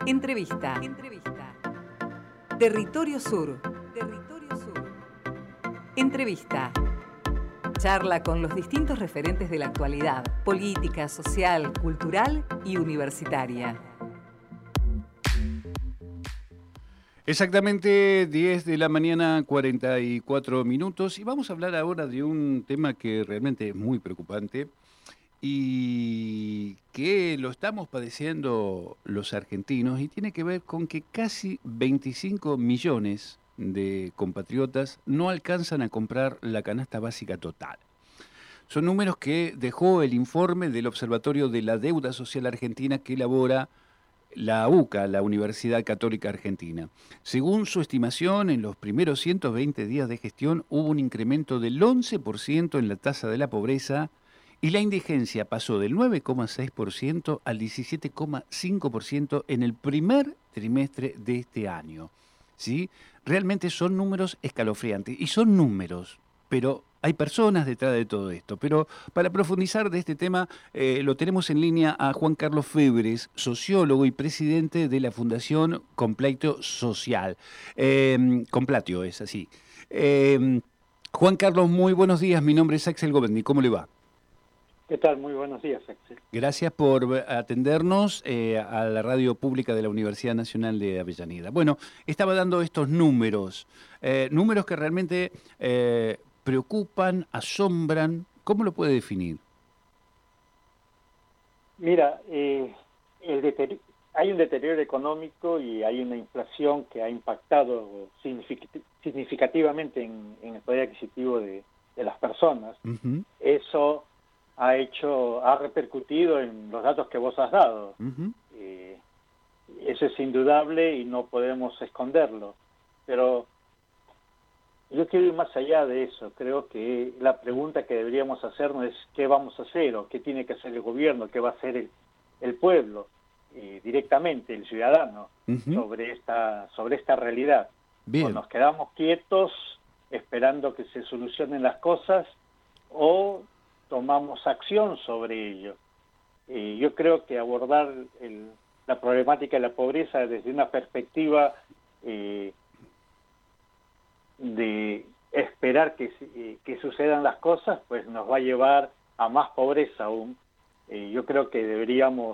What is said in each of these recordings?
Entrevista. Territorio Sur. Entrevista. Charla con los distintos referentes de la actualidad, política, social, cultural y universitaria. Exactamente 10 de la mañana, 44 minutos, y vamos a hablar ahora de un tema que realmente es muy preocupante y que lo estamos padeciendo los argentinos, y tiene que ver con que casi 25 millones de compatriotas no alcanzan a comprar la canasta básica total. Son números que dejó el informe del Observatorio de la Deuda Social Argentina que elabora la UCA, la Universidad Católica Argentina. Según su estimación, en los primeros 120 días de gestión hubo un incremento del 11% en la tasa de la pobreza y la indigencia pasó del 9,6% al 17,5% en el primer trimestre de este año. ¿Sí? Realmente son números escalofriantes y son números, pero hay personas detrás de todo esto. Pero para profundizar de este tema, lo tenemos en línea a Juan Carlos Febres, sociólogo y presidente de la Fundación Complatio Social. Complatio es así. Juan Carlos, muy buenos días. Mi nombre es Axel Govendi. ¿Cómo le va? ¿Qué tal? Muy buenos días, Axel. Gracias por atendernos a la radio pública de la Universidad Nacional de Avellaneda. Bueno, estaba dando estos números, números que realmente preocupan, asombran. ¿Cómo lo puede definir? Mira, hay un deterioro económico y hay una inflación que ha impactado significativamente en el poder adquisitivo de las personas. Uh-huh. Eso ha repercutido en los datos que vos has dado. Uh-huh. Eso es indudable y no podemos esconderlo. Pero yo quiero ir más allá de eso. Creo que la pregunta que deberíamos hacernos es qué vamos a hacer o qué tiene que hacer el gobierno, qué va a hacer el pueblo, directamente el ciudadano, Uh-huh. sobre esta realidad. Bien. O nos quedamos quietos esperando que se solucionen las cosas o tomamos acción sobre ello. Yo creo que abordar la problemática de la pobreza desde una perspectiva de esperar que sucedan las cosas, pues nos va a llevar a más pobreza aún. Yo creo que deberíamos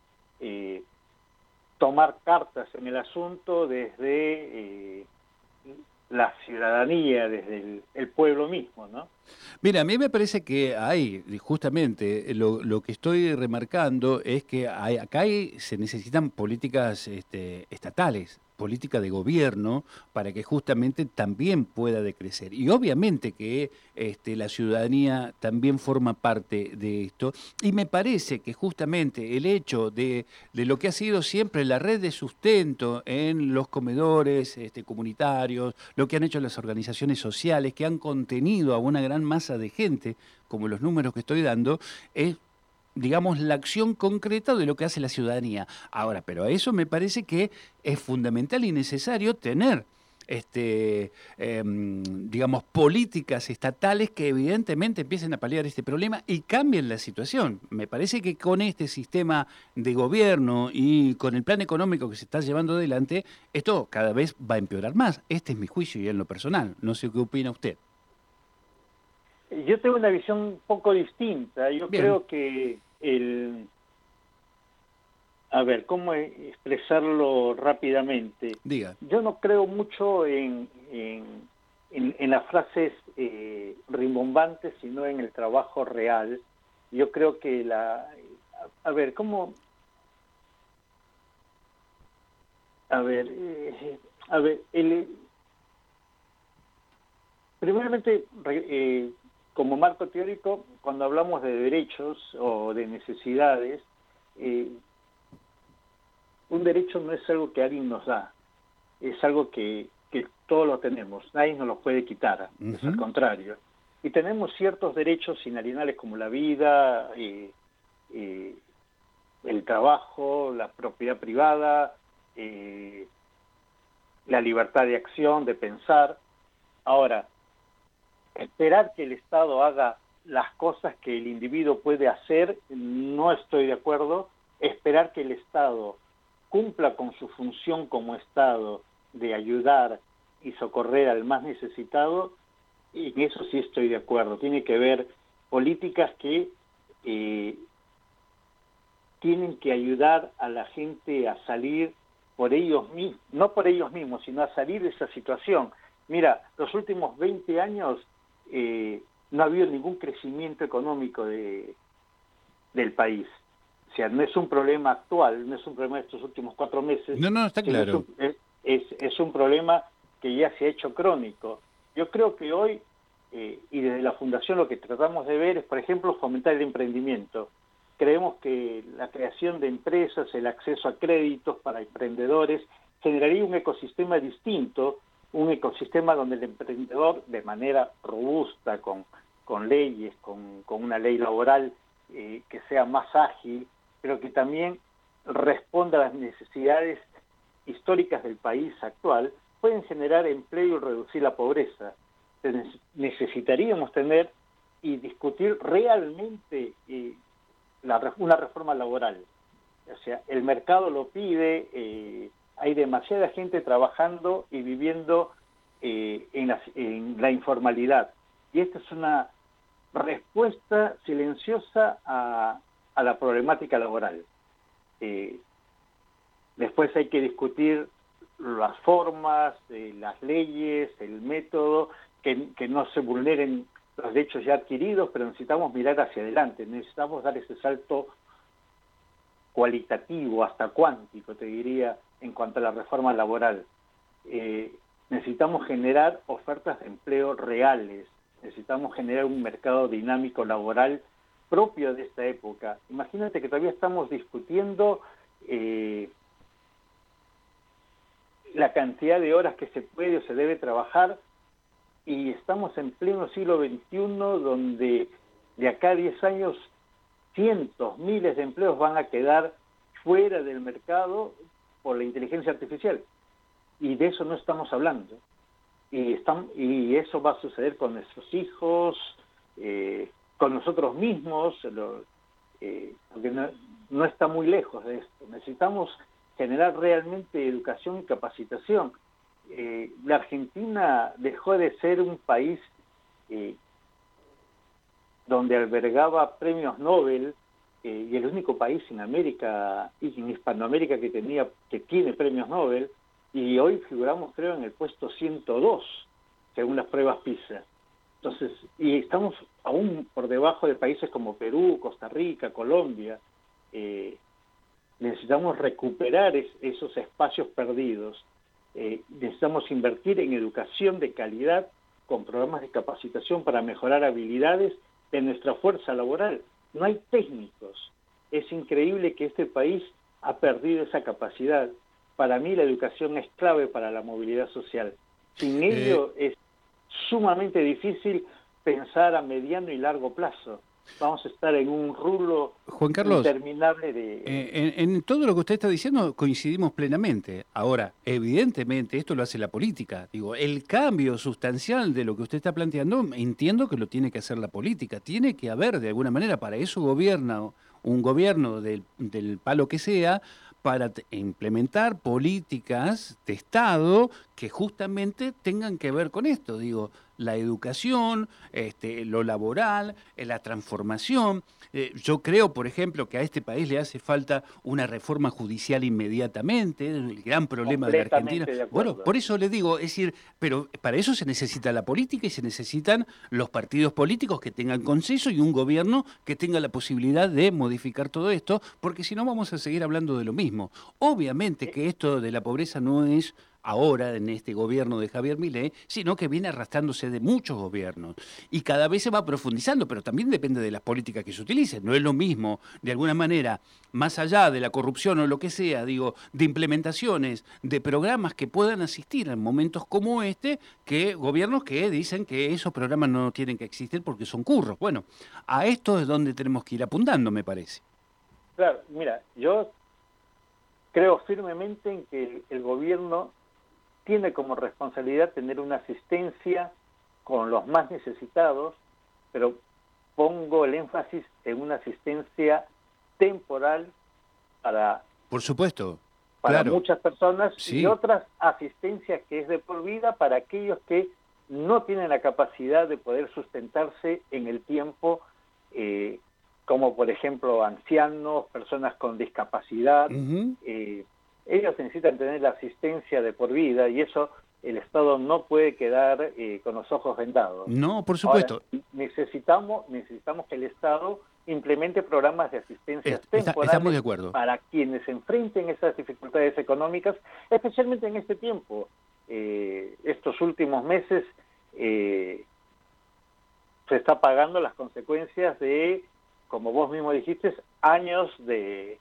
tomar cartas en el asunto desde la ciudadanía, desde el pueblo mismo, ¿no? Mira, a mí me parece que hay, justamente, lo que estoy remarcando es que se necesitan políticas estatales, política de gobierno, para que justamente también pueda decrecer. Y obviamente que la ciudadanía también forma parte de esto. Y me parece que justamente el hecho de lo que ha sido siempre la red de sustento en los comedores comunitarios, lo que han hecho las organizaciones sociales, que han contenido a una gran masa de gente, como los números que estoy dando, es, digamos, la acción concreta de lo que hace la ciudadanía. Ahora, pero a eso me parece que es fundamental y necesario tener, digamos, políticas estatales que evidentemente empiecen a paliar este problema y cambien la situación. Me parece que con este sistema de gobierno y con el plan económico que se está llevando adelante, esto cada vez va a empeorar más. Este es mi juicio y en lo personal. No sé qué opina usted. Yo tengo una visión un poco distinta. Yo Bien. creo que a ver, ¿cómo expresarlo rápidamente? Diga. Yo no creo mucho en las frases rimbombantes, sino en el trabajo real. Yo creo que a ver, ¿cómo? A ver, primeramente, como marco teórico, cuando hablamos de derechos o de necesidades, un derecho no es algo que alguien nos da, es algo que todos lo tenemos, nadie nos lo puede quitar, Uh-huh. es al contrario. Y tenemos ciertos derechos inalienables como la vida, el trabajo, la propiedad privada, la libertad de acción, de pensar. Ahora, esperar que el Estado haga las cosas que el individuo puede hacer, no estoy de acuerdo. Esperar que el Estado cumpla con su función como Estado de ayudar y socorrer al más necesitado, y en eso sí estoy de acuerdo. Tiene que haber políticas que tienen que ayudar a la gente a salir por ellos mismos, no por ellos mismos, sino a salir de esa situación. Mira, los últimos 20 años no ha habido ningún crecimiento económico del país. O sea, no es un problema actual, no es un problema de estos últimos 4 meses. No, está claro. Es un problema que ya se ha hecho crónico. Yo creo que hoy, y desde la Fundación lo que tratamos de ver es, por ejemplo, fomentar el emprendimiento. Creemos que la creación de empresas, el acceso a créditos para emprendedores, generaría un ecosistema distinto, un ecosistema donde el emprendedor, de manera robusta, con leyes, con una ley laboral que sea más ágil, pero que también responda a las necesidades históricas del país actual, pueden generar empleo y reducir la pobreza. Entonces, necesitaríamos tener y discutir realmente una reforma laboral. O sea, el mercado lo pide, hay demasiada gente trabajando y viviendo en la informalidad. Y esta es una respuesta silenciosa a la problemática laboral. Después hay que discutir las formas, las leyes, el método, que no se vulneren los derechos ya adquiridos, pero necesitamos mirar hacia adelante, necesitamos dar ese salto cualitativo, hasta cuántico, te diría, en cuanto a la reforma laboral. Necesitamos generar ofertas de empleo reales, necesitamos generar un mercado dinámico laboral propio de esta época. Imagínate que todavía estamos discutiendo la cantidad de horas que se puede o se debe trabajar, y estamos en pleno siglo XXI, donde de acá a 10 años cientos, miles de empleos van a quedar fuera del mercado por la inteligencia artificial. Y de eso no estamos hablando. Y eso va a suceder con nuestros hijos, con nosotros mismos, porque no está muy lejos de esto. Necesitamos generar realmente educación y capacitación. La Argentina dejó de ser un país donde albergaba premios Nobel, y el único país en América y en Hispanoamérica que tiene premios Nobel, y hoy figuramos, creo, en el puesto 102 según las pruebas PISA. Entonces, y estamos aún por debajo de países como Perú, Costa Rica, Colombia. Necesitamos recuperar esos espacios perdidos. Necesitamos invertir en educación de calidad con programas de capacitación para mejorar habilidades de nuestra fuerza laboral. No hay técnicos. Es increíble que este país ha perdido esa capacidad. Para mí la educación es clave para la movilidad social. Sin ello es sumamente difícil pensar a mediano y largo plazo. Vamos a estar en un rulo, Juan Carlos, interminable de... en todo lo que usted está diciendo coincidimos plenamente. Ahora, evidentemente, esto lo hace la política. Digo, el cambio sustancial de lo que usted está planteando, entiendo que lo tiene que hacer la política. Tiene que haber, de alguna manera, para eso gobierna un gobierno del palo que sea, para implementar políticas de Estado que justamente tengan que ver con esto. Digo, la educación, lo laboral, la transformación. Yo creo, por ejemplo, que a este país le hace falta una reforma judicial inmediatamente, el gran problema de la Argentina. Bueno, por eso le digo, es decir, pero para eso se necesita la política y se necesitan los partidos políticos que tengan consenso y un gobierno que tenga la posibilidad de modificar todo esto, porque si no vamos a seguir hablando de lo mismo. Obviamente que esto de la pobreza no es ahora en este gobierno de Javier Milei, sino que viene arrastrándose de muchos gobiernos y cada vez se va profundizando, pero también depende de las políticas que se utilicen. No es lo mismo, de alguna manera, más allá de la corrupción o lo que sea, digo, de implementaciones, de programas que puedan asistir en momentos como este, que gobiernos que dicen que esos programas no tienen que existir porque son curros. Bueno, a esto es donde tenemos que ir apuntando, me parece. Claro, mira, yo creo firmemente en que el gobierno tiene como responsabilidad tener una asistencia con los más necesitados, pero pongo el énfasis en una asistencia temporal Por supuesto. para Claro. muchas personas, Sí. y otras asistencias que es de por vida para aquellos que no tienen la capacidad de poder sustentarse en el tiempo, como por ejemplo ancianos, personas con discapacidad. Ujú. Ellos necesitan tener la asistencia de por vida, y eso el Estado no puede quedar con los ojos vendados. No, por Ahora, supuesto. necesitamos que el Estado implemente programas de asistencia Estamos de temporales acuerdo. para quienes enfrenten esas dificultades económicas, especialmente en este tiempo. Estos últimos meses se está pagando las consecuencias de, como vos mismo dijiste, años de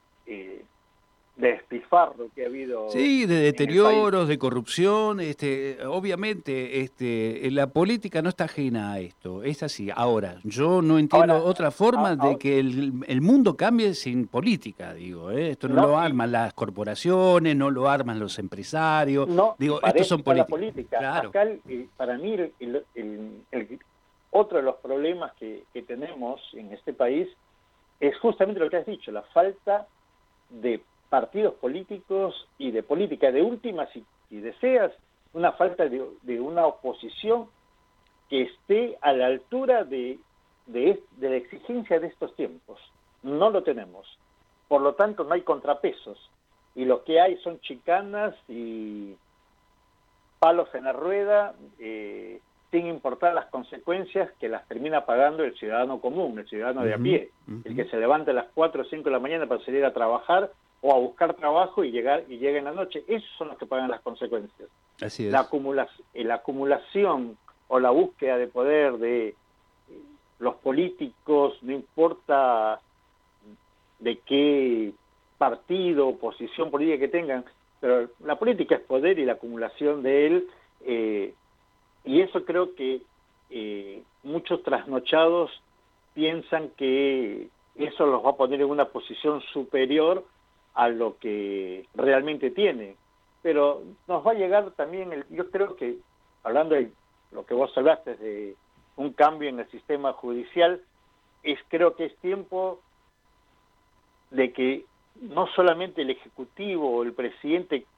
despilfarro que ha habido Sí, de en el país. deterioros, de corrupción, obviamente, la política no está ajena a esto, es así. Ahora, yo no entiendo Ahora, otra forma de ahora, que el mundo cambie sin política, digo, ¿eh? Esto no no, lo arman las corporaciones, no lo arman los empresarios, no, digo, para estos eso son está la políticos. política. Claro. Acá, para mí, otro de los problemas que tenemos en este país es justamente lo que has dicho, la falta de partidos políticos y de política. De última, si deseas, una falta de una oposición que esté a la altura de la exigencia de estos tiempos. No lo tenemos. Por lo tanto, no hay contrapesos. Y lo que hay son chicanas y palos en la rueda, sin importar las consecuencias que las termina pagando el ciudadano común, el ciudadano de a pie, el que se levanta a las 4 o 5 de la mañana para salir a trabajar o a buscar trabajo y llega en la noche. Esos son los que pagan las consecuencias. Así es. La acumulación o la búsqueda de poder de los políticos, no importa de qué partido o posición política que tengan, pero la política es poder y la acumulación de él, y eso creo que muchos trasnochados piensan que eso los va a poner en una posición superior a lo que realmente tiene. Pero nos va a llegar también, yo creo que, hablando de lo que vos hablaste, de un cambio en el sistema judicial, creo que es tiempo de que no solamente el Ejecutivo o el presidente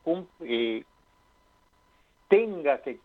tenga que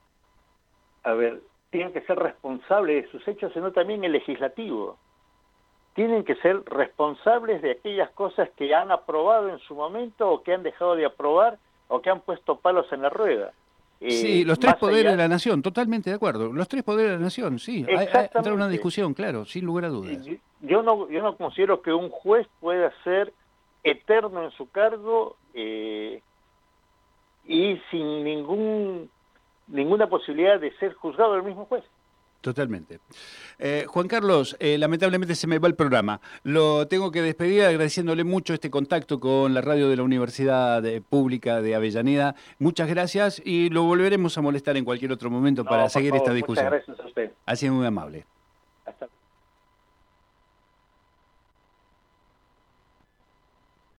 ser responsable de sus hechos, sino también el Legislativo. Tienen que ser responsables de aquellas cosas que han aprobado en su momento o que han dejado de aprobar o que han puesto palos en la rueda. Sí, los tres poderes de la nación, totalmente de acuerdo. Los tres poderes de la nación, sí. Hay entrar una discusión, claro, sin lugar a dudas. Yo no considero que un juez pueda ser eterno en su cargo y sin ninguna posibilidad de ser juzgado del mismo juez. Totalmente. Juan Carlos, lamentablemente se me va el programa. Lo tengo que despedir agradeciéndole mucho este contacto con la radio de la Universidad Pública de Avellaneda. Muchas gracias y lo volveremos a molestar en cualquier otro momento para seguir esta discusión. Muchas gracias a usted. Ha sido muy amable. Hasta luego.